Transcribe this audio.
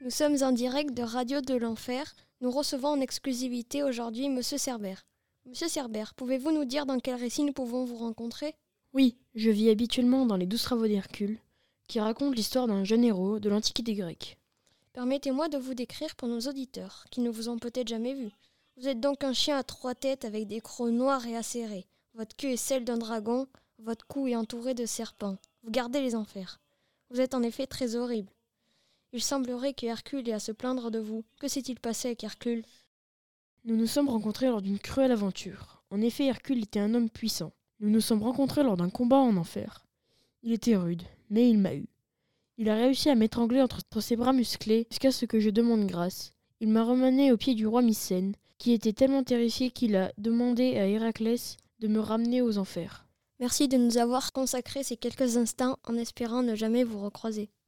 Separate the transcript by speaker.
Speaker 1: Nous sommes en direct de Radio de l'Enfer. Nous recevons en exclusivité aujourd'hui Monsieur Cerbère. Monsieur Cerbère, pouvez-vous nous dire dans quel récit nous pouvons vous rencontrer ?
Speaker 2: Oui, je vis habituellement dans les 12 travaux d'Hercule, qui racontent l'histoire d'un jeune héros de l'Antiquité grecque.
Speaker 1: Permettez-moi de vous décrire pour nos auditeurs, qui ne vous ont peut-être jamais vu. Vous êtes donc un chien à 3 têtes avec des crocs noirs et acérés. Votre queue est celle d'un dragon, votre cou est entouré de serpents. Vous gardez les enfers. Vous êtes en effet très horrible. Il semblerait que Hercule ait à se plaindre de vous. Que s'est-il passé avec Hercule ?
Speaker 2: Nous nous sommes rencontrés lors d'une cruelle aventure. En effet, Hercule était un homme puissant. Nous nous sommes rencontrés lors d'un combat en enfer. Il était rude, mais il m'a eu. Il a réussi à m'étrangler entre ses bras musclés jusqu'à ce que je demande grâce. Il m'a ramené au pied du roi Mycène, qui était tellement terrifié qu'il a demandé à Héraclès de me ramener aux enfers.
Speaker 1: Merci de nous avoir consacré ces quelques instants en espérant ne jamais vous recroiser.